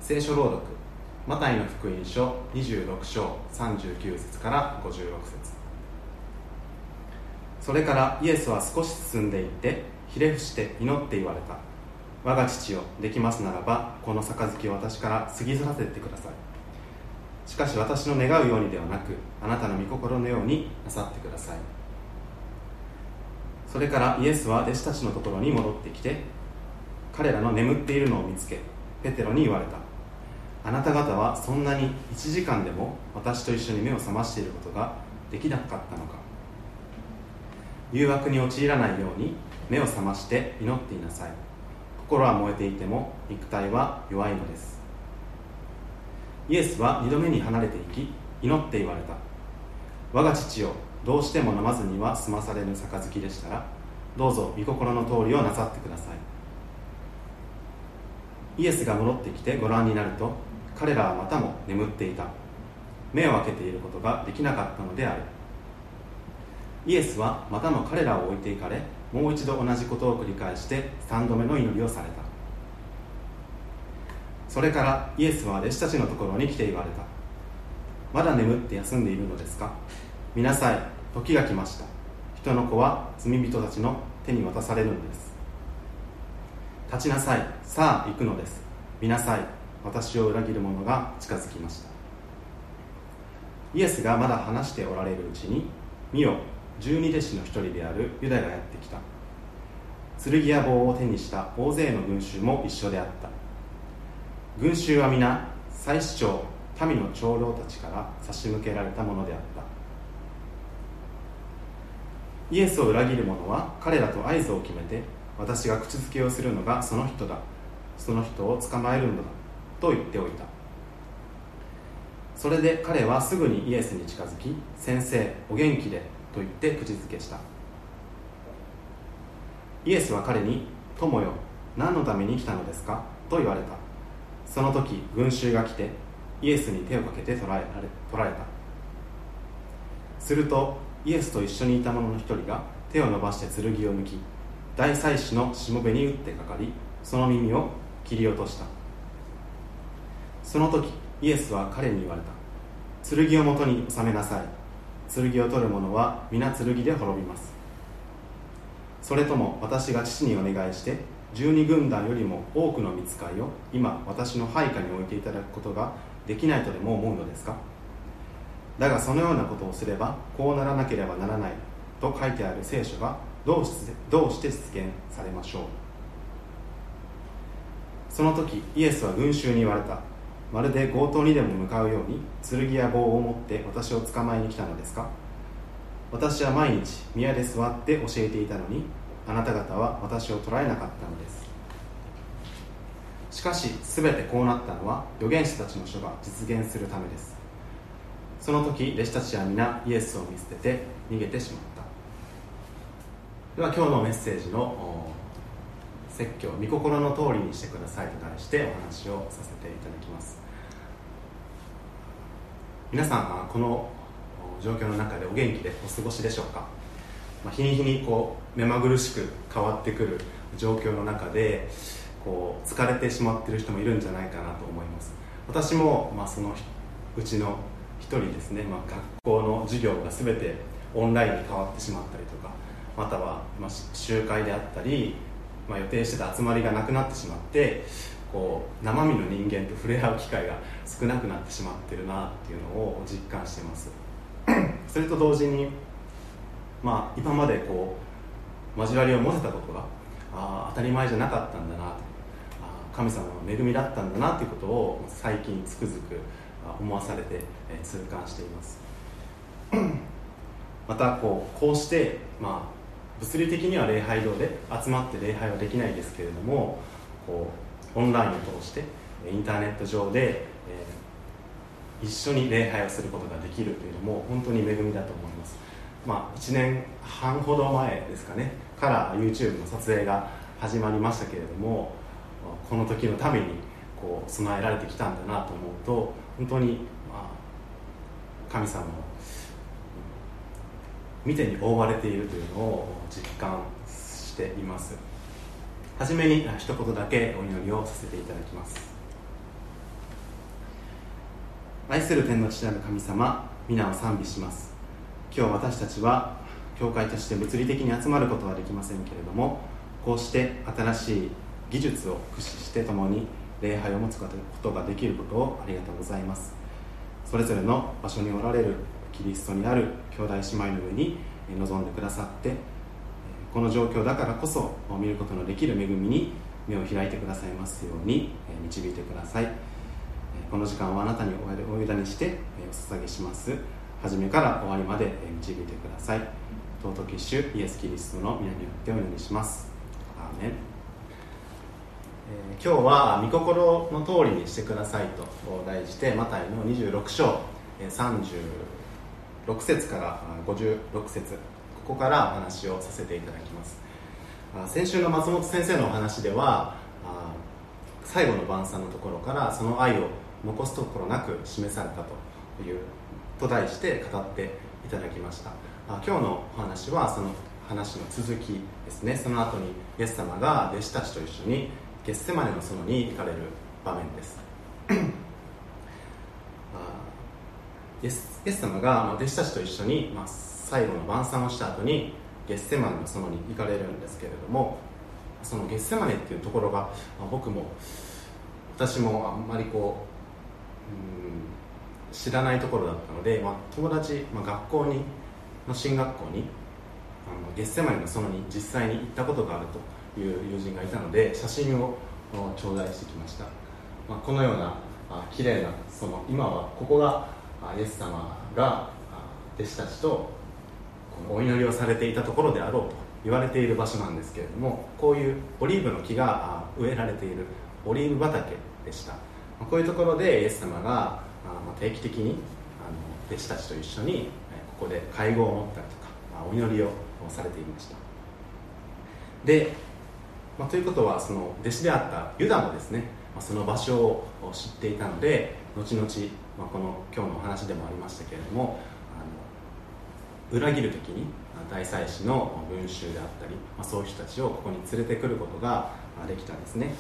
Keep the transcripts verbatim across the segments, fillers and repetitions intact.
聖書朗読、マタイの福音書にじゅうろく章さんじゅうきゅう節からごじゅうろく節。それからイエスは少し進んでいってひれ伏して祈って言われた。我が父よ、できますならばこの杯を私から過ぎ去らせてください。しかし私の願うようにではなく、あなたの御心のようになさってください。それからイエスは弟子たちのところに戻ってきて、彼らの眠っているのを見つけ、ペテロに言われた。あなた方はそんなにいちじかんでも私と一緒に目を覚ましていることができなかったのか。誘惑に陥らないように目を覚まして祈っていなさい。心は燃えていても肉体は弱いのです。イエスは二度目に離れていき祈って言われた。我が父よ、どうしても飲まずには済まされぬ杯でしたら、どうぞ御心の通りをなさってください。イエスが戻ってきてご覧になると、彼らはまたも眠っていた。目を開けていることができなかったのである。イエスはまたも彼らを置いていかれ、もう一度同じことを繰り返して三度目の祈りをされた。それからイエスは弟子たちのところに来て言われた。まだ眠って休んでいるのですか。見なさい、時が来ました。人の子は罪人たちの手に渡されるのです。立ちなさい、さあ行くのです。見なさい、私を裏切る者が近づきました。イエスがまだ話しておられるうちに、見よ、十二弟子の一人であるユダがやってきた。剣や棒を手にした大勢の群衆も一緒であった。群衆は皆祭司長、民の長老たちから差し向けられたものであった。イエスを裏切る者は彼らと合図を決めて、私が口づけをするのがその人だ、その人を捕まえるのだと言っておいた。それで彼はすぐにイエスに近づき、先生、お元気でと言って口づけした。イエスは彼に、友よ、何のために来たのですかと言われた。その時群衆が来てイエスに手をかけて捕らえられ、捕らえた。するとイエスと一緒にいた者の一人が手を伸ばして剣を抜き、大祭司のしもべに打ってかかり、その耳を切り落とした。その時イエスは彼に言われた。剣を元に収めなさい。剣を取る者は皆剣で滅びます。それとも私が父にお願いして十二軍団よりも多くの御使いを今私の配下に置いていただくことができないとでも思うのですか。だがそのようなことをすればこうならなければならないと書いてある聖書がどうして、どうして実現されましょう。その時イエスは群衆に言われた。まるで強盗にでも向かうように剣や棒を持って私を捕まえに来たのですか。私は毎日宮で座って教えていたのに、あなた方は私を捕らえなかったのです。しかしすべてこうなったのは預言者たちの書が実現するためです。その時弟子たちは皆イエスを見捨てて逃げてしまった。では今日のメッセージの説教、御心の通りにしてくださいと題してお話をさせていただきます。皆さんこの状況の中でお元気でお過ごしでしょうか。まあ、日に日にこう目まぐるしく変わってくる状況の中でこう疲れてしまっている人もいるんじゃないかなと思います。私もまあそのうちの一人ですね。まあ、学校の授業が全てオンラインに変わってしまったりとか、またはまあ集会であったり、まあ、予定してた集まりがなくなってしまってこう生身の人間と触れ合う機会が少なくなってしまっているなっていうのを実感しています。それと同時に、まあ、今までこう交わりを持てたことがあ当たり前じゃなかったんだなと、あ神様の恵みだったんだなということを最近つくづく思わされて、えー、痛感していますまたこう、こうして、まあ、物理的には礼拝堂で集まって礼拝はできないですけれども、こうオンラインを通してインターネット上で、えー、一緒に礼拝をすることができるというのも本当に恵みだと思います。まあ、いちねんはんほど前ですかねから YouTube の撮影が始まりましたけれども、この時のためにこう備えられてきたんだなと思うと本当に、まあ、神様の見てに覆われているというのを実感しています。はじめに一言だけお祈りをさせていただきます。 愛する天の父なる神様、皆を賛美します。今日私たちは教会として物理的に集まることはできませんけれども、こうして新しい技術を駆使して共に礼拝を持つことができることをありがとうございます。それぞれの場所におられるキリストにある兄弟姉妹の上に臨んでくださって、この状況だからこそ見ることのできる恵みに目を開いてくださいますように導いてください。この時間はあなたにお委ねしてお捧げします。初めから終わりまで導いてください。尊き主イエス・キリストの皆によってお祈りします。アーメン。今日は御心の通りにしてくださいと題して、マタイのにじゅうろく章さんじゅうろく節からごじゅうろく節、ここからお話をさせていただきます。先週の松本先生のお話では、最後の晩餐のところからその愛を残すところなく示されたというと題して語っていただきました。今日のお話はその話の続きですね。その後にイエス様が弟子たちと一緒にゲッセマネの園に行かれる場面です。イエス、イエス様が弟子たちと一緒に、まあ、最後の晩餐をした後にゲッセマネの園に行かれるんですけれども、そのゲッセマネっていうところが、まあ、僕も私もあんまりこう、うん、知らないところだったので、まあ、友達、まあ、学校にの進学校にあのゲッセマネの園に実際に行ったことがあるという友人がいたので、写真を頂戴してきました。まあ、このようなあ綺麗なその今はここがイエス様が弟子たちとこのお祈りをされていたところであろうと言われている場所なんですけれども、こういうオリーブの木が植えられているオリーブ畑でした。こういうところでイエス様が定期的に弟子たちと一緒にここで会合を持ったりとかお祈りをされていました。で、まあ、ということはその弟子であったユダもですね、まあ、その場所を知っていたので、後々、まあ、この今日のお話でもありましたけれども、あの裏切る時に大祭司の群衆であったり、まあ、そういう人たちをここに連れてくることができたんですね。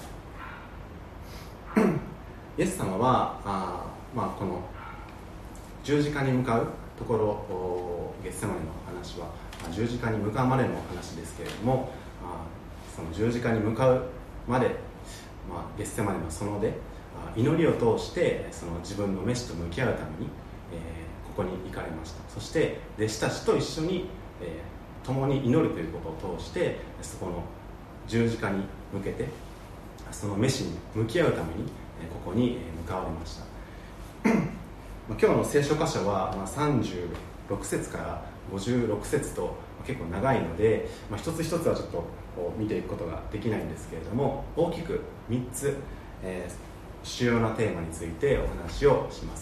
イエス様はあ、まあ、この十字架に向かうところ、ゲッセマネの話は十字架に向かうまでの話ですけれども、その十字架に向かうまで、まあ、ゲッセマネの園で祈りを通してその自分の召しと向き合うために、えー、ここに行かれました。そして弟子たちと一緒に、えー、共に祈るということを通して、そこの十字架に向けてその召しに向き合うために、えー、ここに向かわれました。今日の聖書箇所は、まあ、さんじゅうろく節からごじゅうろく節と結構長いので、まあ、一つ一つはちょっと見ていくことができないんですけれども、大きくみっつ、えー、主要なテーマについてお話をします。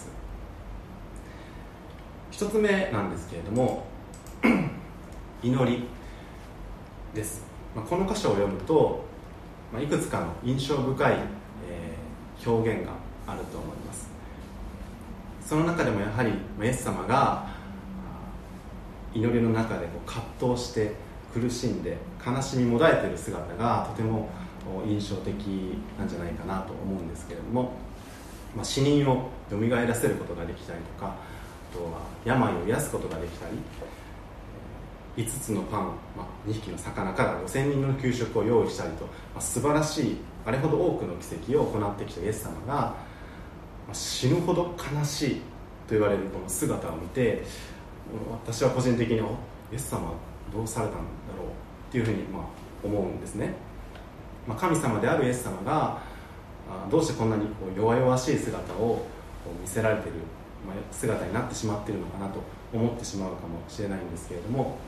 一つ目なんですけれども祈りです。まあ、この箇所を読むと、まあ、いくつかの印象深い、えー、表現があると思います。その中でもやはりイエス様が祈りの中でこう葛藤して苦しんで悲しみもだえている姿がとても印象的なんじゃないかなと思うんですけれども、まあ、死人をよみがえらせることができたりとか、あとは病を癒すことができたり、いつつのパン、まあ、にひきの魚からごせんにんの給食を用意したりと、まあ、素晴らしいあれほど多くの奇跡を行ってきたイエス様が、まあ、死ぬほど悲しいと言われるこの姿を見て、私は個人的にイエス様はどうされたんだろうっていうふうにまあ思うんですね。まあ、神様であるイエス様がどうしてこんなにこう弱々しい姿を見せられている姿になってしまっているのかなと思ってしまうかもしれないんですけれども、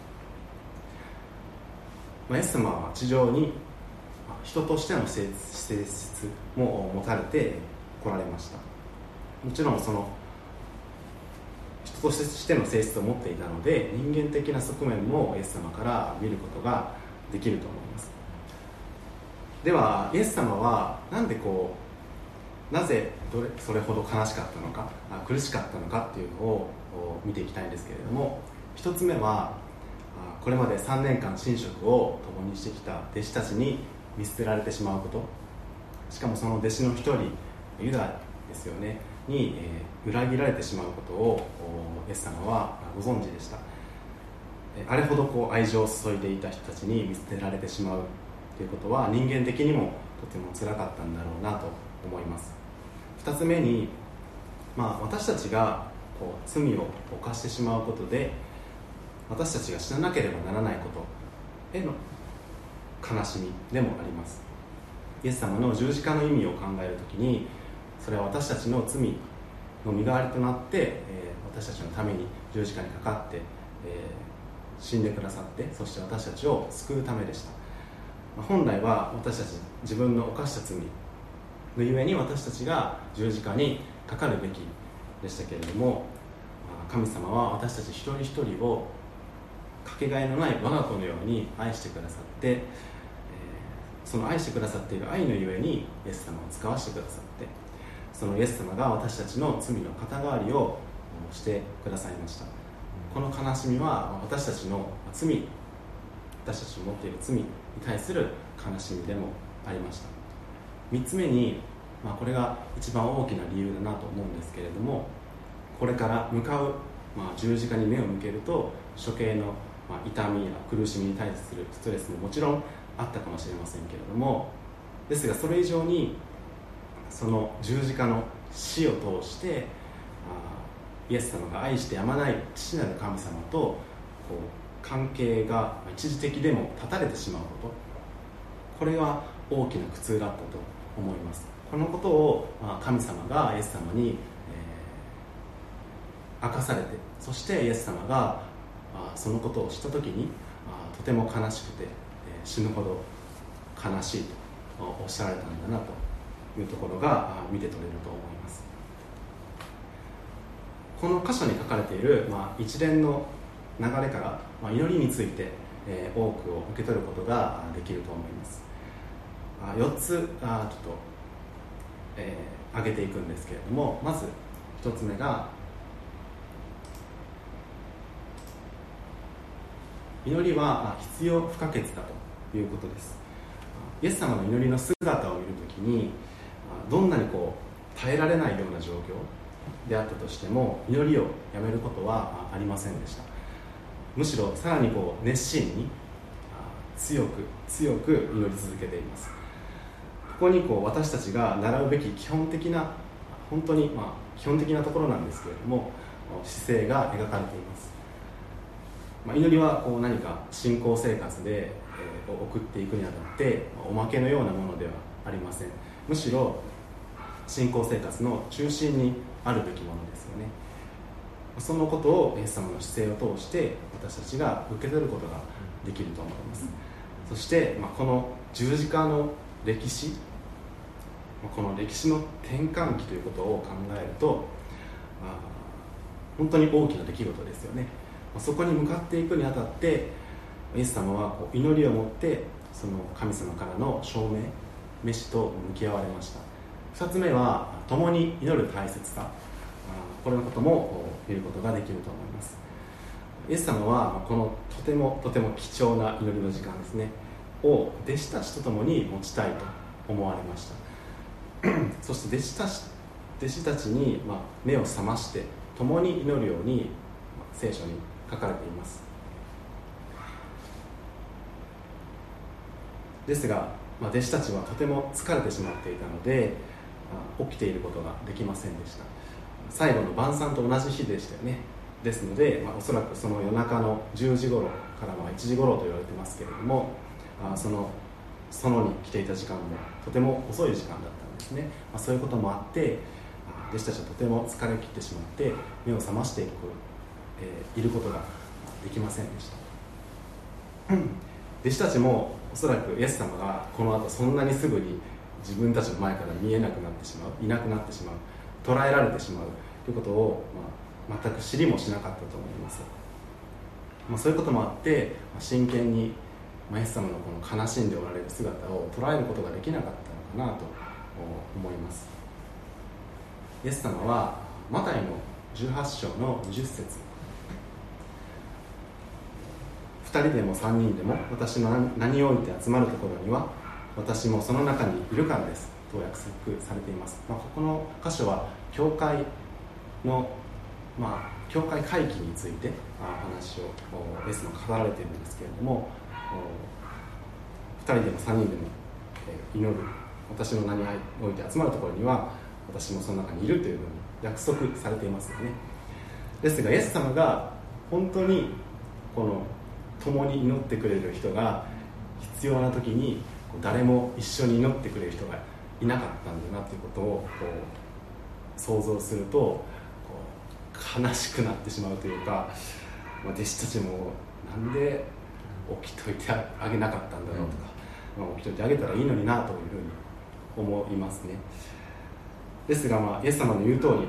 まあ、イエス様は地上に人としての性質も持たれて来られました。もちろんその人としての性質を持っていたので、人間的な側面もイエス様から見ることができると思います。ではイエス様はなんでこうなぜどれそれほど悲しかったのか、苦しかったのかっていうのを見ていきたいんですけれども、一つ目はこれまでさんねんかん寝食を共にしてきた弟子たちに見捨てられてしまうこと、しかもその弟子の一人ユダですよね。 に、えー、裏切られてしまうことをイエス様はご存知でした。あれほどこう愛情を注いでいた人たちに見捨てられてしまうということは人間的にもとても辛かったんだろうなと思います。ふたつめに、まあ、私たちがこう罪を犯してしまうことで私たちが死ななければならないことへの悲しみでもあります。イエス様の十字架の意味を考えるときにそれは私たちの罪の身代わりとなって、えー、私たちのために十字架にかかって、えー、死んでくださってそして私たちを救うためでした。まあ、本来は私たち自分の犯した罪のゆえに私たちが十字架にかかるべきでしたけれども、神様は私たち一人一人をかけがえのない我が子のように愛してくださって、えー、その愛してくださっている愛のゆえにイエス様を使わせてくださって、そのイエス様が私たちの罪の肩代わりをしてくださいました。この悲しみは私たちの罪私たちの持っている罪に対する悲しみでもありました。みっつめに、まあ、これが一番大きな理由だなと思うんですけれども、これから向かう、まあ、十字架に目を向けると処刑の、まあ、痛みや苦しみに対するストレスももちろんあったかもしれませんけれども、ですがそれ以上にその十字架の死を通してイエス様が愛してやまない父なる神様とこう関係が一時的でも断たれてしまうこと、これは大きな苦痛だったと思います。このことを神様がイエス様に、えー、明かされて、そしてイエス様がそのことをした時にとても悲しくて死ぬほど悲しいとおっしゃられたんだなというところが見て取れると思います。この箇所に書かれている、まあ、一連の流れから、まあ、祈りについて、えー、多くを受け取ることができると思います。あよっつあちょっと、えー、挙げていくんですけれども、まずひとつめが祈りは必要不可欠だということです。イエス様の祈りの姿を見るときにどんなにこう耐えられないような状況であったとしても祈りをやめることはありませんでした。むしろさらにこう熱心に強く強く祈り続けています。ここにこう私たちが習うべき基本的な本当にまあ基本的なところなんですけれども姿勢が描かれています。まあ、祈りはこう何か信仰生活で、えー、送っていくにあたっておまけのようなものではありません。むしろ信仰生活の中心にあるべきものですよね。そのことをイエス様の姿勢を通して私たちが受け取ることができると思います。そして、まあ、この十字架の歴史、この歴史の転換期ということを考えると、まあ、本当に大きな出来事ですよね。そこに向かっていくにあたってイエス様はこう祈りを持ってその神様からの証明召しと向き合われました。ふたつめは共に祈る大切さ、これのことも見ることができると思います。イエス様はこのとてもとても貴重な祈りの時間ですねを弟子たちと共に持ちたいと思われましたそして弟子たち弟子たちに目を覚まして共に祈るように聖書に書かれています。ですが、まあ、弟子たちはとても疲れてしまっていたので、まあ、起きていることができませんでした。最後の晩餐と同じ日でしたよね。ですので、まあ、おそらくその夜中のじゅうじ頃からまあいちじ頃と言われてますけれども、あその園に来ていた時間もとても遅い時間だったんですね。まあ、そういうこともあって弟子たちはとても疲れ切ってしまって目を覚ましていく、えー、いることができませんでした。弟子たちもおそらくイエス様がこの後そんなにすぐに自分たちの前から見えなくなってしまう、いなくなってしまう、捉えられてしまうということを、まあ、全く知りもしなかったと思います。まあ、そういうこともあって真剣にイエス様のこの悲しんでおられる姿を捉えることができなかったのかなと思います。イエス様はマタイのじゅうはち章のにじゅっ節、ふたりでもさんにんでも私の名において集まるところには私もその中にいるからですと約束されています。まあ、ここの箇所は教会の、まあ、教会回帰について話をイエス様が語られているんですけれども、ふたりでもさんにんでも祈る、私の名において集まるところには私もその中にいるというふうに約束されていますよね。ですがイエス様が本当にこの共に祈ってくれる人が必要な時に誰も一緒に祈ってくれる人がいなかったんだなということをこう想像するとこう悲しくなってしまうというか、まあ、弟子たちもなんで起きといてあげなかったんだろうとか、まあ、起きといてあげたらいいのになというふうに思いますね。ですが、まあ、イエス様の言う通り、えー、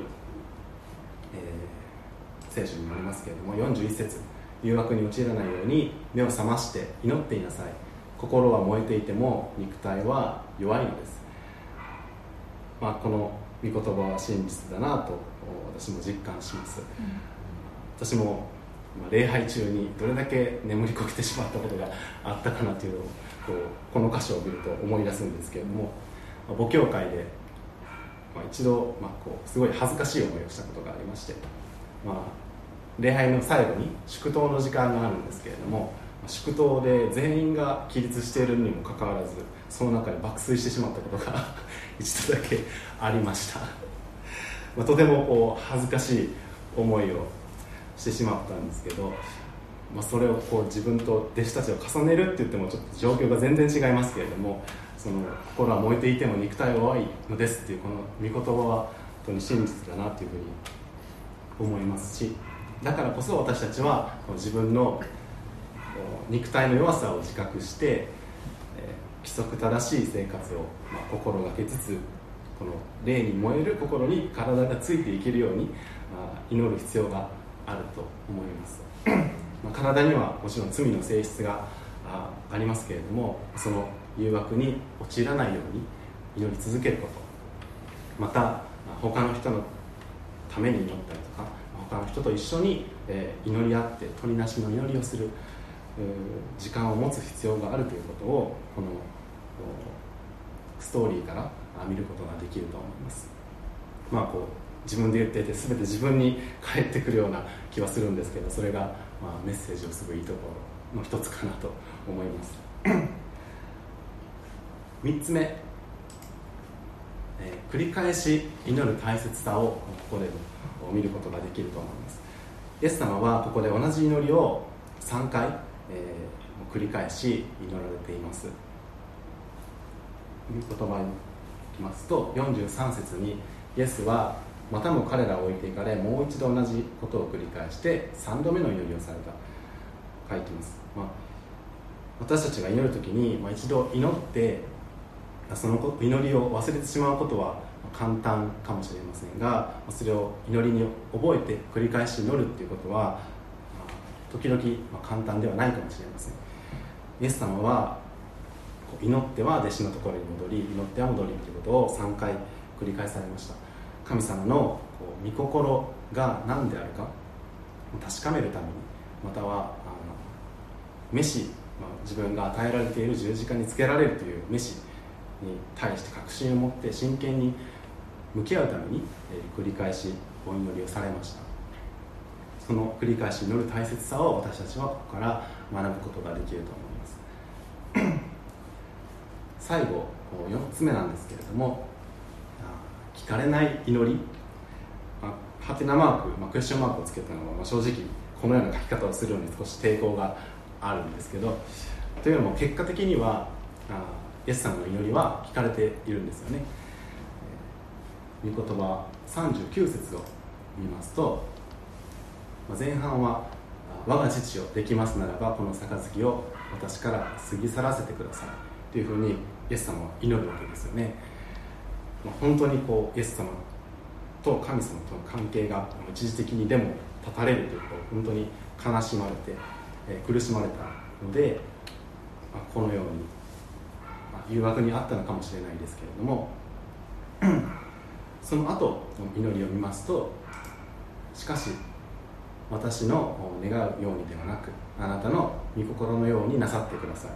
聖書にもありますけれどもよんじゅういっ節、誘惑に陥らないように目を覚まして祈っていなさい。心は燃えていても肉体は弱いのです。まあ、この御言葉は真実だなと私も実感します、うん、私も礼拝中にどれだけ眠りこけてしまったことがあったかなというのをこうこの箇所を見ると思い出すんですけれども、まあ、母教会で、まあ、一度、まあ、こうすごい恥ずかしい思いをしたことがありまして、まあ、礼拝の最後に祝祷の時間があるんですけれども、祝祷で全員が起立しているにもかかわらずその中で爆睡してしまったことが一度だけありましたまあとてもこう恥ずかしい思いをしてしまったんですけど、まあ、それをこう自分と弟子たちを重ねるって言ってもちょっと状況が全然違いますけれども、その心は燃えていても肉体は弱いのですっていうこの御言葉は本当に真実だなというふうに思いますし、だからこそ私たちは自分の肉体の弱さを自覚して、えー、規則正しい生活を、まあ、心がけつつこの霊に燃える心に体がついていけるように、まあ、祈る必要があると思いますまあ体にはもちろん罪の性質が あ, ありますけれども、その誘惑に陥らないように祈り続けること、また他の人のために祈ったりとか他の人と一緒に、えー、祈り合って取りなしの祈りをする時間を持つ必要があるということをこのストーリーから見ることができると思います。まあこう自分で言っていて全て自分に返ってくるような気はするんですけど、それがまあメッセージをするいいところの一つかなと思いますみっつめ、えー、繰り返し祈る大切さをここでも見ることができると思います。イエス様はここで同じ祈りをさんかいえー、繰り返し祈られています。言葉にいきますとよんじゅうさん節にイエスはまたも彼らを置いていかれもう一度同じことを繰り返してさんどめの祈りをされた書いています。まあ、私たちが祈るときに、まあ、一度祈ってその祈りを忘れてしまうことは簡単かもしれませんが、それを祈りに覚えて繰り返し祈るということは時々、まあ、簡単ではないかもしれません。イエス様は祈っては弟子のところに戻り祈っては戻りということをさんかい繰り返されました。神様のこう御心が何であるか確かめるために、またはあの召し、まあ、自分が与えられている十字架につけられるという召しに対して確信を持って真剣に向き合うために、えー、繰り返しお祈りをされました。その繰り返し祈る大切さを私たちはここから学ぶことができると思います最後よっつめなんですけれども、聞かれない祈り、まあ、ハテナマーク、まあ、クエスチョンマークをつけたのは、まあ、正直このような書き方をするのに少し抵抗があるんですけど、というのも結果的にはあイエス様の祈りは聞かれているんですよね。御言葉さんじゅうきゅう節を見ますと、前半は我が父よできますならばこの杯を私から過ぎ去らせてくださいというふうにイエス様は祈るわけですよね。本当にこうイエス様と神様との関係が一時的にでも断たれるというか本当に悲しまれて苦しまれたので、このように誘惑にあったのかもしれないですけれどもその後の祈りを見ますと、しかし私の願うようにではなくあなたの御心のようになさってください。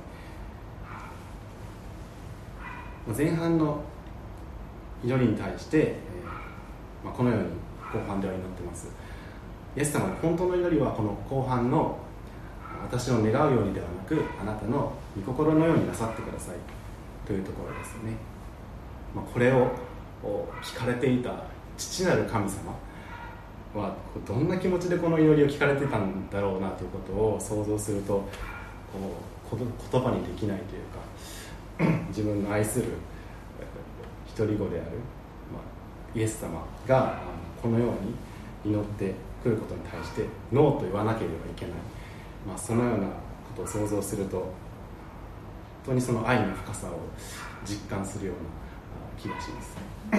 前半の祈りに対して、 まあ、このように後半では祈っています。イエス様の本当の祈りはこの後半の私の願うようにではなくあなたの御心のようになさってくださいというところですよね。まあ、これを聞かれていた父なる神様はどんな気持ちでこの祈りを聞かれてたんだろうなということを想像するとこう言葉にできないというか自分の愛する独り子である、まあ、イエス様がこのように祈ってくることに対してノーと言わなければいけない、まあ、そのようなことを想像すると本当にその愛の深さを実感するような気がします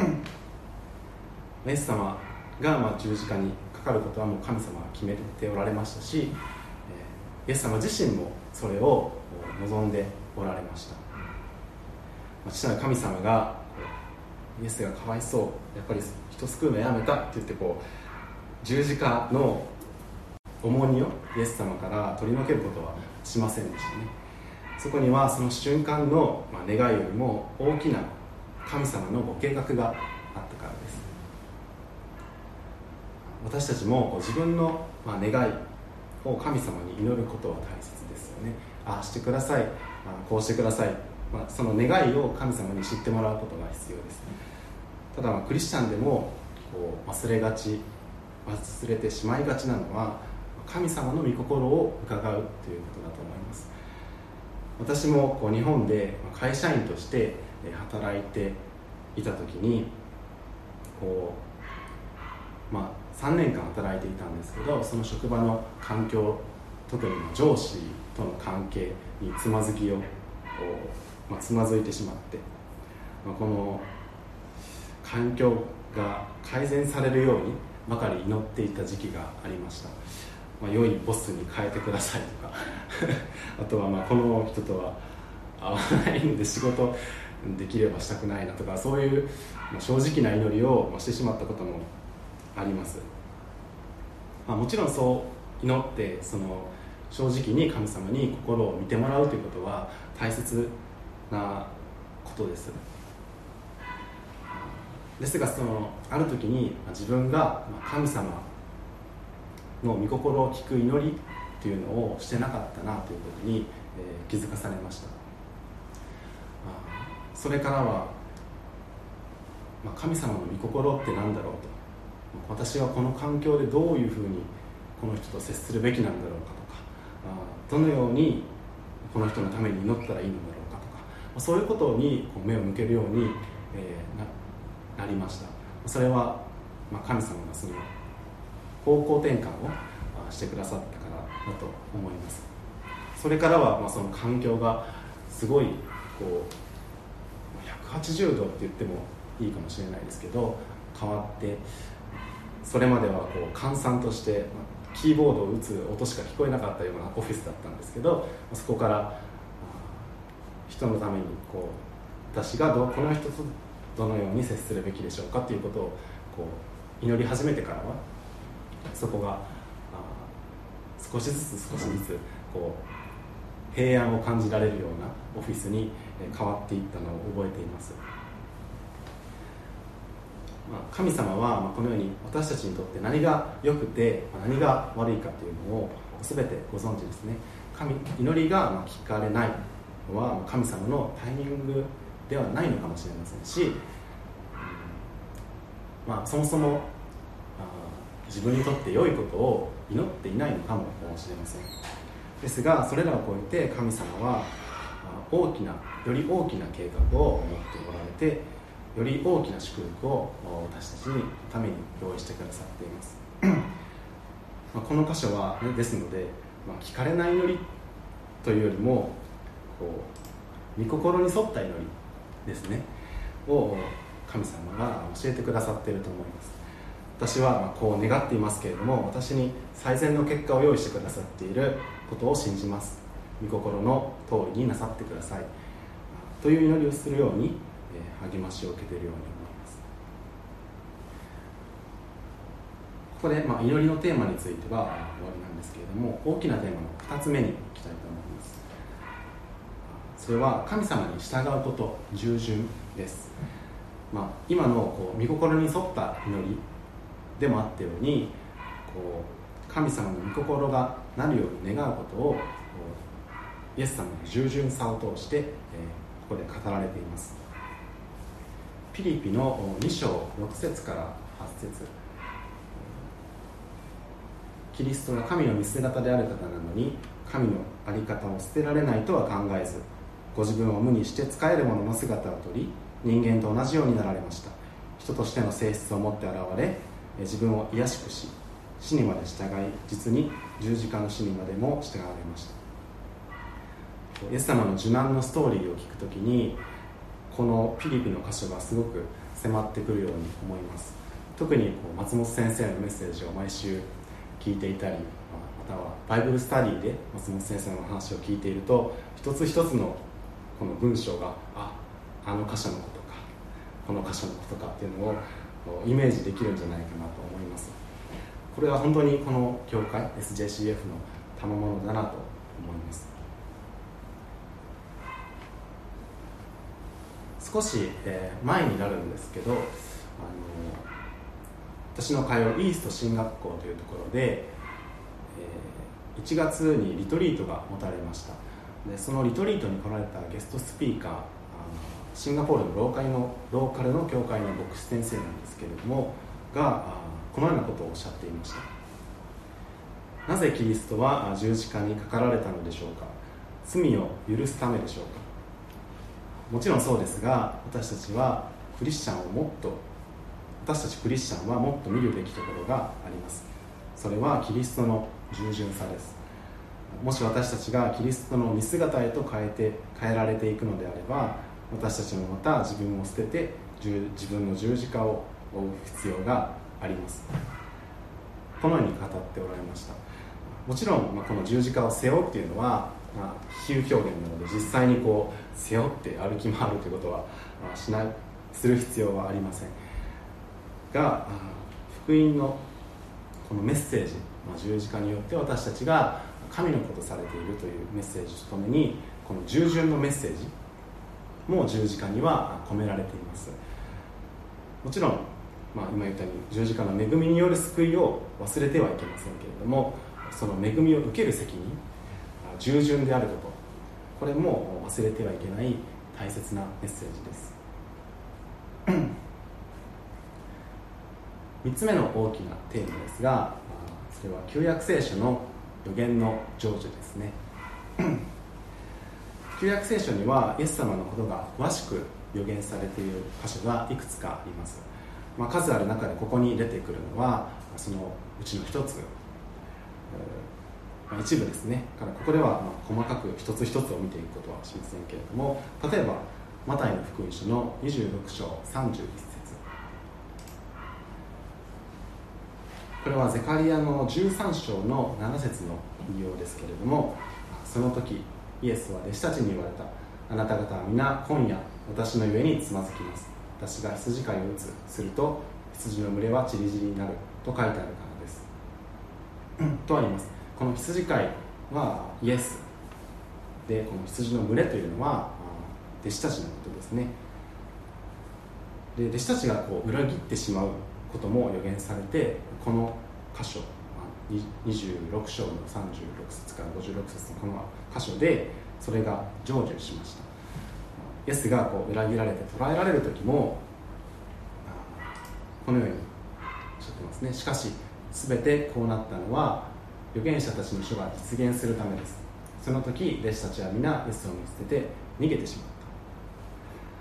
イエス様がまあ十字架にかかることはもう神様が決めておられましたし、イエス様自身もそれを望んでおられました。父なる神様がイエスがかわいそう、やっぱり人救うのやめたって言ってこう十字架の重荷をイエス様から取り除けることはしませんでしたね。そこにはその瞬間の願いよりも大きな神様のご計画があったからです。私たちも自分の願いを神様に祈ることは大切ですよね。ああしてください、こうしてください、まあ、その願いを神様に知ってもらうことが必要です。ただまあクリスチャンでもこう忘れがち忘れてしまいがちなのは神様の御心を伺うということだと思います。私もこう日本で会社員として働いていた時にこう、まあ、さんねんかん働いていたんですけど、その職場の環境、特に上司との関係につまずきを、まあ、つまずいてしまって、まあ、この環境が改善されるようにばかり祈っていた時期がありました。まあ、良いボスに変えてくださいとかあとはまあこの人とは合わないので仕事できればしたくないなとか、そういう正直な祈りをしてしまったこともあります。まあ、もちろんそう祈ってその正直に神様に心を見てもらうということは大切なことです。ですがそのある時に自分が神様の御心を聞く祈りというのをしてなかったなということに、えー、気づかされました。それからは、まあ、神様の御心って何だろうと、私はこの環境でどういうふうにこの人と接するべきなんだろうかとか、どのようにこの人のために祈ったらいいのだろうかとか、そういうことに目を向けるように、えー、な, なりました。それは、まあ、神様がその方向転換をしてくださったからだと思います。それからは、まあ、その環境がすごいこうひゃくはちじゅうどって言ってもいいかもしれないですけど変わって、それまではこう閑散としてキーボードを打つ音しか聞こえなかったようなオフィスだったんですけど、そこから人のためにこう私がどこの人とどのように接するべきでしょうかということをこう祈り始めてからはそこが少しずつ少しずつこう平安を感じられるようなオフィスに変わっていったのを覚えています。まあ、神様はこのように私たちにとって何が良くて何が悪いかというのを全てご存知ですね。神祈りが聞かれないのは神様のタイミングではないのかもしれませんし、まあ、そもそも自分にとって良いことを祈っていないのかもしれません。ですがそれらを超えて神様は大きなより大きな計画を持っておられて、より大きな祝福を私たちのために用意してくださっていますまあこの箇所は、ね、ですので、まあ、聞かれない祈りというよりもこう御心に沿った祈りですねを神様が教えてくださっていると思います。私はまあこう願っていますけれども、私に最善の結果を用意してくださっていることを信じます。御心の通りになさってくださいという祈りをするように励ましを受けているように思います。ここで、まあ、祈りのテーマについては終わりなんですけれども、大きなテーマのふたつめにいきたいと思います。それは神様に従うこと、従順です。まあ、今のこう御心に沿った祈りでもあったようにこう神様の御心がなるように願うことをイエス様の従順さを通して、えー、ここで語られています。ピリピのに章ろく節からはち節、キリストが神の見姿である方なのに神の在り方を捨てられないとは考えず、ご自分を無にして仕える者の姿をとり、人間と同じようになられました。人としての性質を持って現れ、自分を卑しくし、死にまで従い、実に十字架の死にまでも従われました。イエス様の受難のストーリーを聞くときに、このピリピの箇所がすごく迫ってくるように思います。特にこう松本先生のメッセージを毎週聞いていたり、またはバイブルスタディで松本先生の話を聞いていると、一つ一つのこの文章があ、あの箇所のことか、この箇所のことかっていうのをイメージできるんじゃないかなと思います。これは本当にこの教会 エスジェーシーエフ の賜物だなと思います。少し、えー、前になるんですけど、あの私の通うイースト神学校というところで、えー、いちがつにリトリートが持たれました。でそのリトリートに来られたゲストスピーカー、あのシンガポールのローカルのローカルの教会の牧師先生なんですけれどもがこのようなことをおっしゃっていました。なぜキリストは十字架にかかられたのでしょうか。罪を許すためでしょうか。もちろんそうですが、私たちはクリスチャンをもっと私たちクリスチャンはもっと見るべきところがあります。それはキリストの従順さです。もし私たちがキリストの見姿へと変えて変えられていくのであれば、私たちもまた自分を捨てて自分の十字架を追う必要があります。このように語っておられました。もちろん、まあ、この十字架を背負うっていうのは、まあ、比喩表現なので実際にこう背負って歩き回るということは、まあ、しないする必要はありませんが、福音のこのメッセージ、まあ、十字架によって私たちが神の子とされているというメッセージとともに、この従順のメッセージも十字架には込められています。もちろん、まあ、今言ったように十字架の恵みによる救いを忘れてはいけませんけれども、その恵みを受ける責任、従順であること、これも忘れてはいけない大切なメッセージです。みっつめの大きなテーマですが、それは旧約聖書の予言の成就ですね。旧約聖書にはイエス様のことが詳しく予言されている箇所がいくつかあります。まあ、数ある中でここに出てくるのはそのうちの一つ、まあ、一部ですね。からここではまあ細かく一つ一つを見ていくことはしませんけれども、例えばマタイの福音書のにじゅうろく章さんじゅういち節、これはゼカリヤのじゅうさん章のなな節の引用ですけれども、その時イエスは弟子たちに言われた。あなた方は皆今夜私のゆえにつまずきます。私が羊飼いを打つすると羊の群れはちりぢりになると書いてあるからです。とあります。この羊飼いはイエスで、この羊の群れというのは弟子たちのことですね。で弟子たちがこう裏切ってしまうことも予言されて、この箇所にじゅうろく章のさんじゅうろく節からごじゅうろく節のこの箇所でそれが成就しました。イエスがこう裏切られて捕らえられる時もこのようにおっしゃってますね。しかし全てこうなったのは預言者たちの書が実現するためです。その時弟子たちは皆イエスを見捨てて逃げてしまった。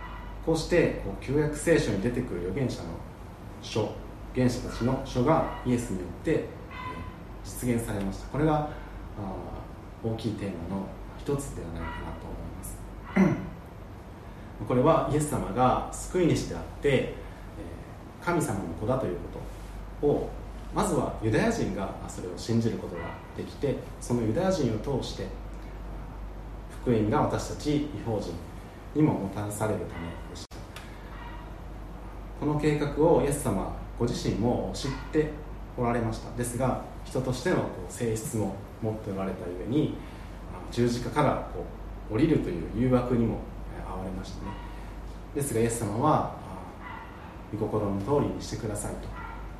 こうしてこう旧約聖書に出てくる預言者の書、預言者たちの書がイエスによって実現されました。これが大きいテーマの一つではないかなと思います。これはイエス様が救い主であって神様の子だということを、まずはユダヤ人がそれを信じることができて、そのユダヤ人を通して福音が私たち異邦人にももたらされるためでした。この計画をイエス様ご自身も知っておられました。ですが人としての性質も持っておられたゆえに、十字架からこう降りるという誘惑にも遭われましたね。ですがイエス様は御心の通りにしてくださいと、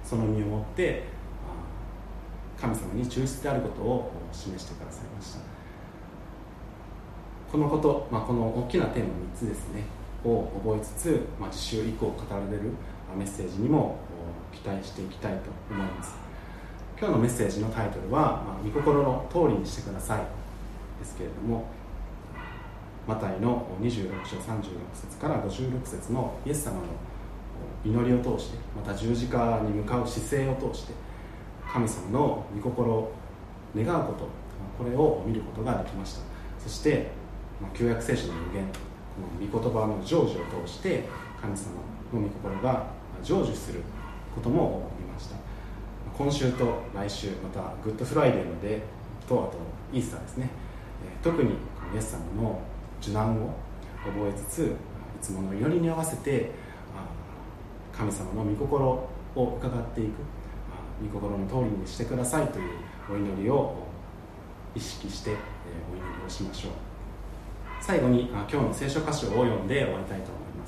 その身をもって神様に忠実であることを示してくださいました。このこと、まあ、この大きなテーマみっつですねを覚えつつ、まあ、次週以降語られるメッセージにも期待していきたいと思います。今日のメッセージのタイトルは、まあ、御心の通りにしてくださいですけれども、マタイのにじゅうろく章さんじゅうろく節からごじゅうろく節のイエス様の祈りを通して、また十字架に向かう姿勢を通して神様の御心を願うこと、これを見ることができました。そして旧約聖書の予言、この御言葉の成就を通して神様の御心が成就することも見ました。今週と来週、またグッドフライデーのデーと、あとイースターですね、特にイエス様の受難を覚えつつ、いつもの祈りに合わせて神様の御心を伺っていく、御心の通りにしてくださいというお祈りを意識してお祈りをしましょう。最後に今日の聖書箇所を読んで終わりたいと思います。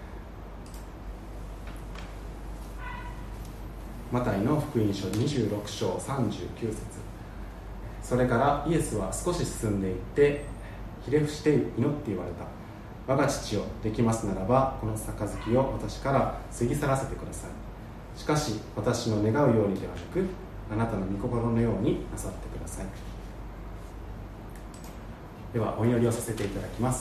マタイの福音書にじゅうろく章さんじゅうきゅう節。それからイエスは少し進んでいってひれ伏して祈って言われた。我が父よ、できますならばこの杯を私から過ぎ去らせてください。しかし私の願うようにではなく、あなたの御心のようになさってください。ではお祈りをさせていただきます。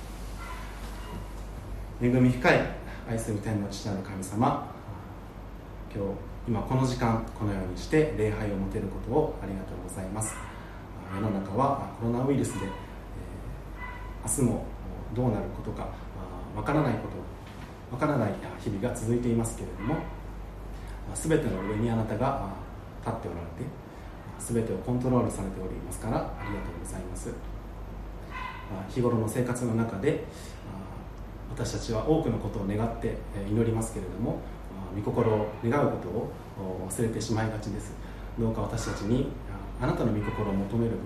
恵み深い愛する天の父なる神様、今日今この時間このようにして礼拝を持てることをありがとうございます。世の中はコロナウイルスで、えー、明日もどうなることかわからないことわからない日々が続いていますけれども、全ての上にあなたが立っておられて全てをコントロールされておりますからありがとうございます。日頃の生活の中で私たちは多くのことを願って祈りますけれども、御心を願うことを忘れてしまいがちです。どうか私たちにあなたの御心を求める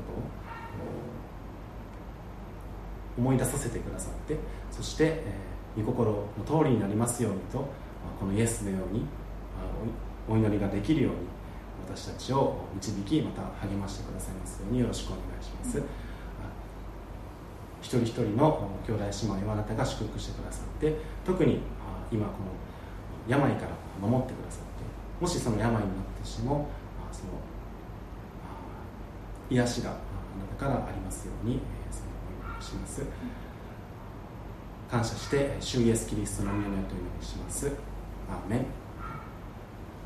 ことを思い出させてくださって、そして御心の通りになりますようにと、このイエスのようにお祈りができるように私たちを導き、また励ましてくださいますようによろしくお願いします。一人一人の兄弟姉妹をあなたが祝福してくださって、特に今この病から守ってくださって、もしその病になってしもその癒しがあなたからありますように、そのお祈りをします。感謝して主イエスキリストの御名によってお祈りします。アーメン。